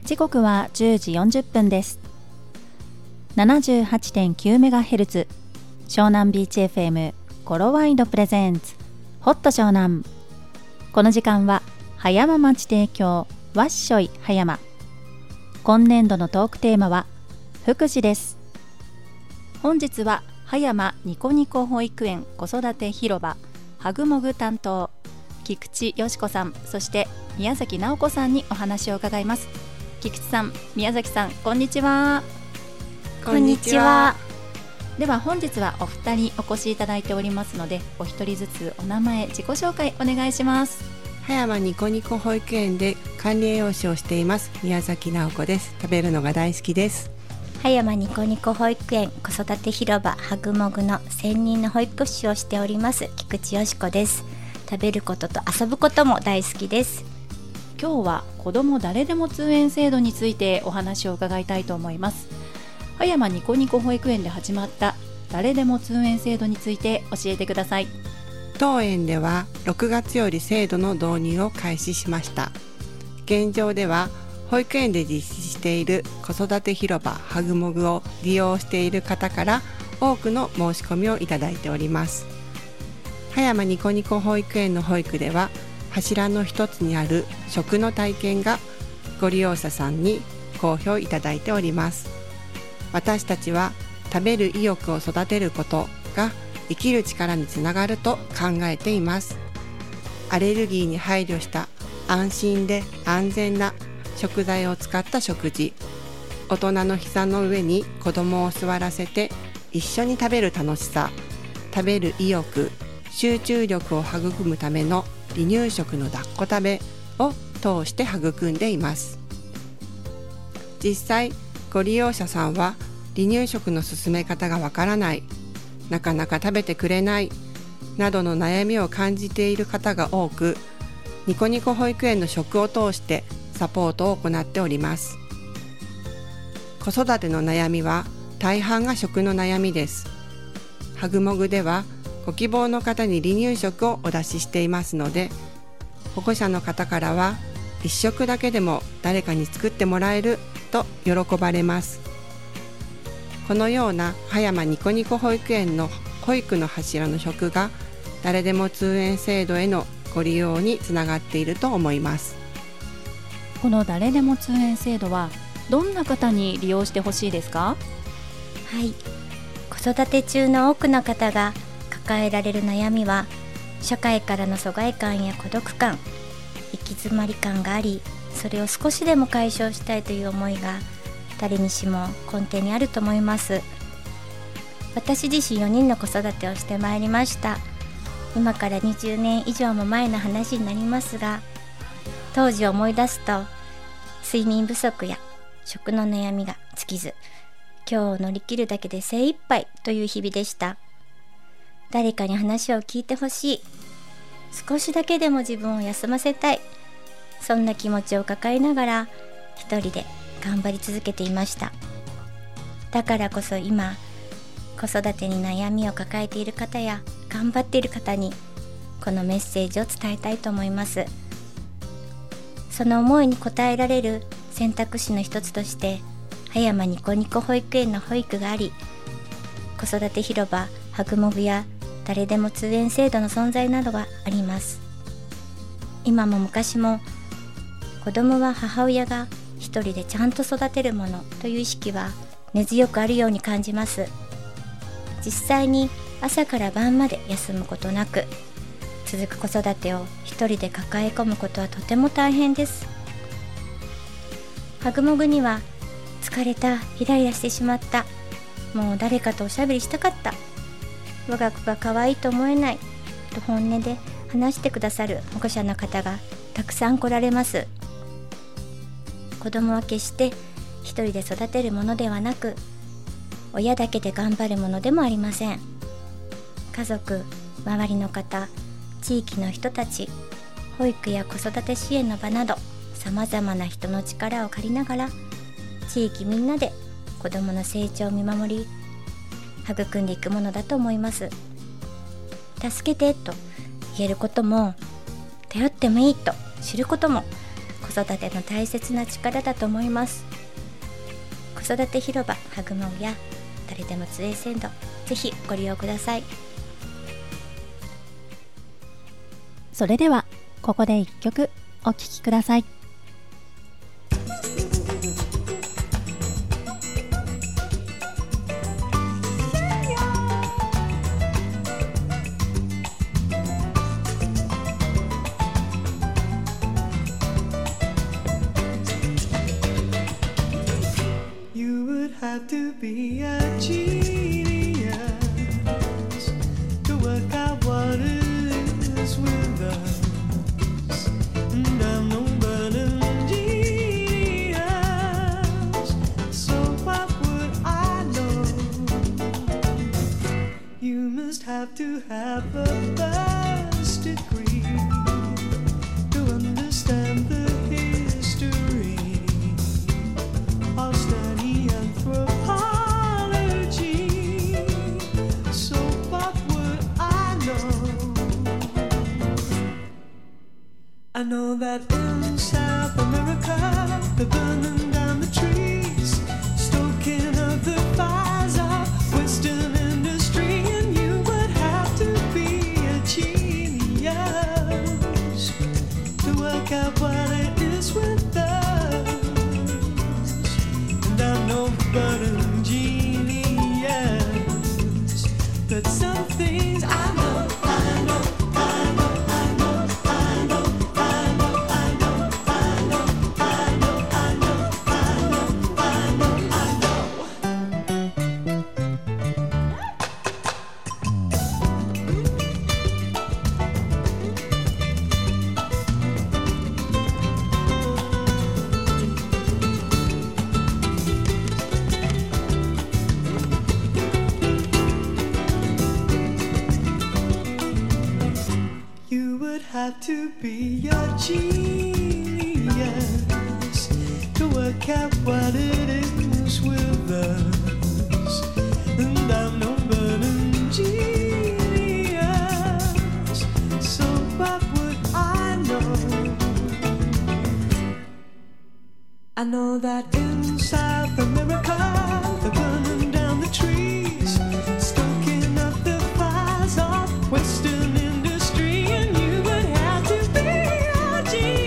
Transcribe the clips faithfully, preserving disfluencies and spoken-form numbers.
時刻はじゅうじよんじゅっぷんです。 ななじゅうはちてんきゅうメガヘルツ 湘南ビーチ エフエム コロワイドプレゼンツホット湘南。この時間は葉山町提供わっしょい葉山。今年度のトークテーマは福祉です。本日は葉山ニコニコ保育園子育て広場はぐもぐ担当菊池よし子さん、そして宮崎直子さんにお話を伺います。菊池さん、宮崎さん、こんにちは。 こんにちは。 では本日はお二人お越しいただいておりますので、お一人ずつお名前自己紹介お願いします。 葉山ニコニコ保育園で管理栄養士をしています宮崎直子です。食べるのが大好きです。 葉山ニコニコ保育園子育て広場はぐもぐの専任の保育士をしております菊池よし子です。食べることと遊ぶことも大好きです。 今日は子ども誰でも通園制度についてお話を伺いたいと思います。葉山ニコニコ保育園で始まった誰でも通園制度について教えてください。 当園ではろくがつより制度の導入を開始しました。現状では保育園で実施している子育て広場はぐもぐを利用している方から多くの申し込みをいただいております。葉山ニコニコ保育園の保育では柱の一つにある食の体験がご利用者さんに好評いただいております。私たちは食べる意欲を育てることが生きる力につながると考えています。アレルギーに配慮した安心で安全な食材を使った食事、大人の膝の上に子供を座らせて一緒に食べる楽しさ、食べる意欲、集中力を育むための離乳食の抱っこ食べを通して育んでいます。実際ご利用者さんは離乳食の進め方がわからない、なかなか食べてくれないなどの悩みを感じている方が多く、ニコニコ保育園の食を通してサポートを行っております。子育ての悩みは大半が食の悩みです。はぐもぐではご希望の方に離乳食をお出ししていますので、保護者の方からは一食だけでも誰かに作ってもらえると喜ばれます。このような葉山ニコニコ保育園の保育の柱の食が誰でも通園制度へのご利用につながっていると思います。 この誰でも通園制度はどんな方に利用してほしいですか？ はい、子育て中の多くの方が抱えられる悩みは社会からの疎外感や孤独感、行き詰まり感があり、それを少しでも解消したいという思いが誰にしも根底にあると思います。私自身よにんの子育てをしてまいりました。今からにじゅうねん以上も前の話になりますが、当時を思い出すと睡眠不足や食の悩みが尽きず、今日を乗り切るだけで精一杯という日々でした。誰かに話を聞いてほしい、少しだけでも自分を休ませたい、そんな気持ちを抱えながら一人で頑張り続けていました。だからこそ今、子育てに悩みを抱えている方や頑張っている方にこのメッセージを伝えたいと思います。その思いに応えられる選択肢の一つとして葉山ニコニコ保育園の保育があり、子育て広場はぐもぐや誰でも通園制度の存在などがあります。今も昔も子供は母親が一人でちゃんと育てるものという意識は根強くあるように感じます。実際に朝から晩まで休むことなく続く子育てを一人で抱え込むことはとても大変です。はぐもぐには疲れた、イライラしてしまった、もう誰かとおしゃべりしたかった、我が子が可愛いと思えないと本音で話してくださる保護者の方がたくさん来られます。子供は決して一人で育てるものではなく、親だけで頑張るものでもありません。家族、周りの方、地域の人たち、保育や子育て支援の場などさまざまな人の力を借りながら地域みんなで子どもの成長を見守り育んでいくものだと思います。助けてと言えることも、頼ってもいいと知ることも、 子育ての大切な力だと思います。子育て広場ハグモグや誰でも津江鮮度、ぜひご利用ください。 それではここで一曲お聴きください。 Have to be a genius to work out what is with us, and I'm no but a genius, so what would I know? You must have to have a first degree to understand the history of study anthropology. So what would I know? I know that in South America they're burning down the trees, stoking up the fires of Western industry, and you would have to be a genius to work out what it is with us. And I'm no but a genius, but some things I know, I know, I know, I know, I know, I know, I know, I know, I know, I know, I know, I know. You would have to be a genius to work out what it is with us, and I'm no but a genius, so what would I know? I know that in South America they're burning down the trees, stoking up the fires of Western industry, and you would have to be a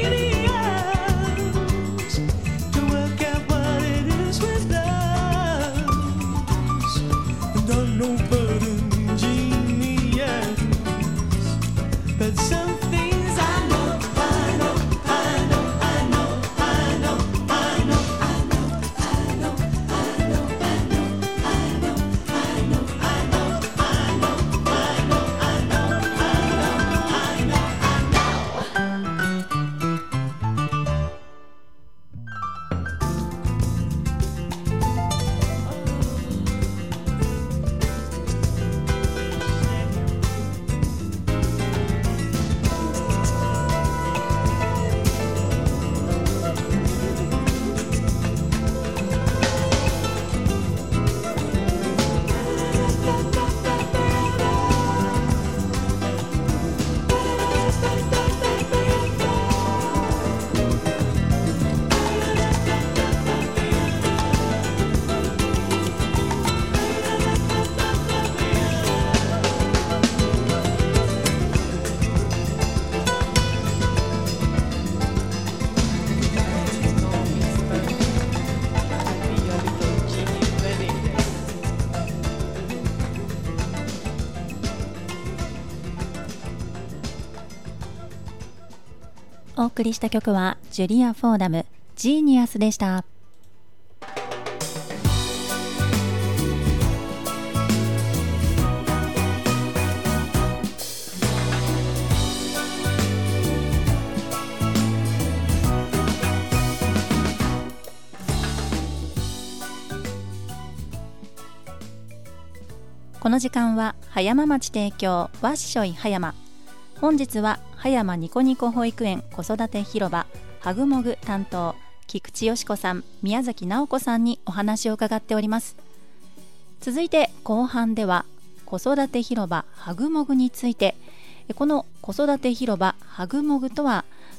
genius to work out what it is with us. And I'm no but a genius, but some things I know, I know, I know, I know, I know, I know, I know, I know, I know, I know, I know, I know, I know, I know, I know, I know, お送りした曲はジュリア・フォーダム、ジーニアスでした。この時間は葉山町提供わっしょい葉山。本日は葉山ニコニコ保育園子育て広場はぐもぐ担当菊池よし子さん、宮崎直子さんにお話を伺っております。続いて後半では子育て広場はぐもぐについて、この子育て広場はぐもぐとは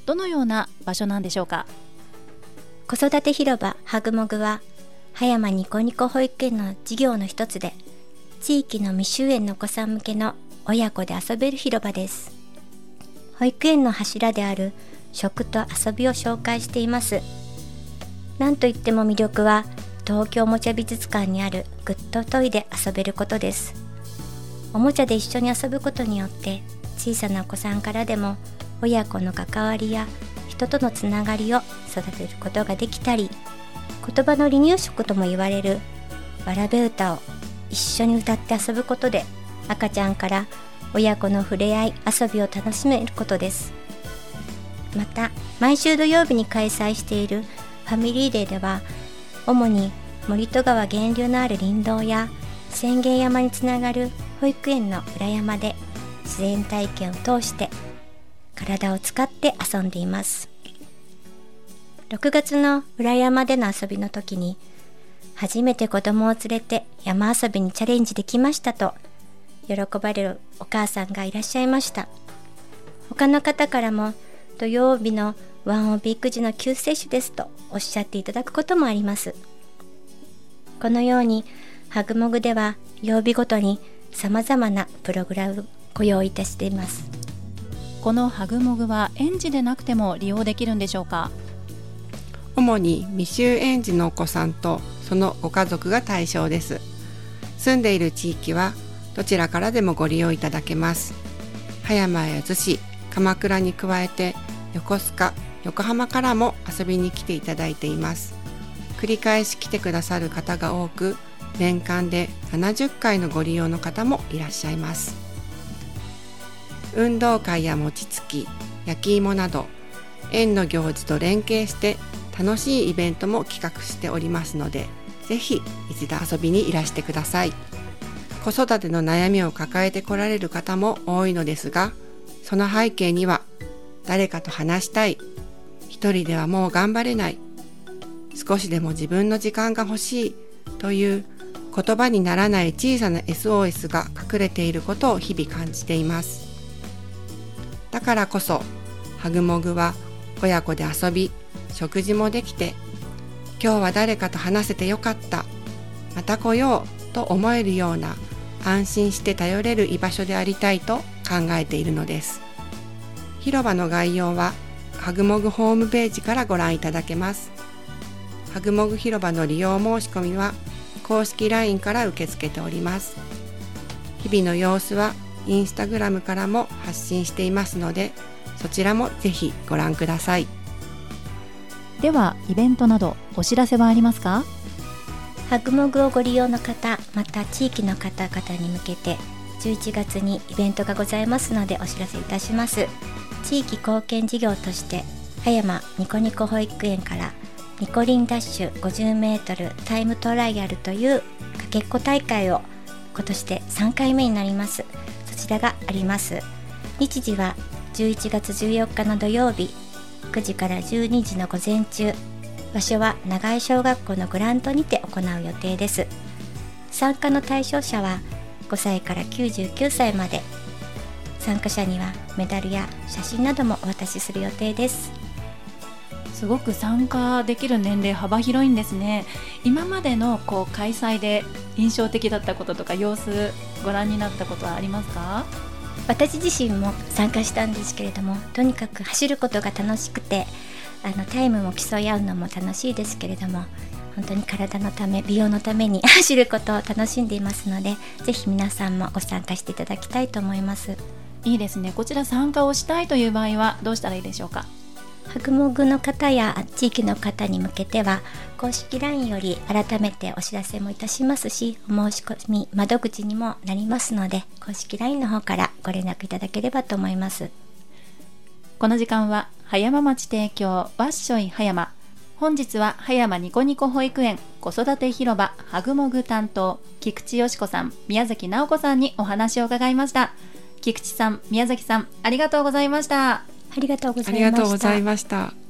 どのような場所なんでしょうか？ 子育て広場はぐもぐは葉山ニコニコ保育園の事業の一つで、地域の未就園のお子さん向けの親子で遊べる広場です。保育園の柱である食と遊びを紹介しています。なんといっても魅力は東京おもちゃ美術館にあるグッドトイで遊べることです。おもちゃで一緒に遊ぶことによって小さなお子さんからでも親子の関わりや人とのつながりを育てることができたり、言葉の離乳食とも言われるわらべ歌を一緒に歌って遊ぶことで赤ちゃんから親子の触れ合い遊びを楽しめることです。また毎週土曜日に開催しているファミリーデーでは、主に森戸川源流のある林道や浅間山につながる保育園の裏山で自然体験を通して体を使って遊んでいます。ろくがつの裏山での遊びの時に、初めて子供を連れて山遊びにチャレンジできましたと喜ばれるお母さんがいらっしゃいました。他の方からも土曜日のワンオペ育児の救世主ですとおっしゃっていただくこともあります。このようにはぐもぐでは曜日ごとにさまざまなプログラムをご用意いたしています。 このはぐもぐは園児でなくても利用できるんでしょうか？ 主に未就園児のお子さんとそのご家族が対象です。住んでいる地域はどちらからでもご利用いただけます。葉山や逗子、鎌倉に加えて横須賀、横浜からも遊びに来ていただいています。繰り返し来てくださる方が多く、年間でななじゅっかいのご利用の方もいらっしゃいます。運動会や餅つき、焼き芋など園の行事と連携して楽しいイベントも企画しておりますので、ぜひ一度遊びにいらしてください。子育ての悩みを抱えてこられる方も多いのですが、その背景には誰かと話したい、一人ではもう頑張れない、少しでも自分の時間が欲しいという言葉にならない小さな エスオーエス が隠れていることを日々感じています。だからこそはぐもぐは親子で遊び、食事もできて、今日は誰かと話せてよかった、また来ようと思えるような安心して頼れる居場所でありたいと考えているのです。広場の概要ははぐもぐホームページからご覧いただけます。はぐもぐ広場の利用申し込みは公式 ライン から受け付けております。日々の様子はインスタグラムからも発信していますので、そちらもぜひご覧ください。 ではイベントなどお知らせはありますか？ はぐもぐをご利用の方、また地域の方々に向けてじゅういちがつにイベントがございますのでお知らせいたします。地域貢献事業として葉山ニコニコ保育園からニコリンダッシュ ごじゅうメートル タイムトライアルというかけっこ大会を今年でさんかいめになります。そちらがあります。日時はじゅういちがつじゅうよっかの土曜日くじからじゅうにじの午前中、場所は長井小学校のグラウンドにて行う予定です。参加の対象者はごさいからきゅうじゅうきゅうさいまで、参加者にはメダルや写真などもお渡しする予定です。 すごく参加できる年齢幅広いんですね。今までのこう開催で印象的だったこととか様子ご覧になったことはありますか？ 私自身も参加したんですけれども、とにかく走ることが楽しくて、あのタイムも競い合うのも楽しいですけれども、本当に体のため美容のために走ることを楽しんでいますので、ぜひ皆さんもご参加していただきたいと思います。 いいですね。こちら参加をしたいという場合はどうしたらいいでしょうか？ はぐもぐの方や地域の方に向けては公式 ライン より改めてお知らせもいたしますし、お申し込み窓口にもなりますので、公式 ライン の方からご連絡いただければと思います。 この時間は葉山町提供わっしょい葉山、本日は葉山ニコニコ保育園子育て広場はぐもぐ担当菊池よし子さん、宮崎直子さんにお話を伺いました。菊池さん、宮崎さん、ありがとうございました。 ありがとうございました。 ありがとうございました。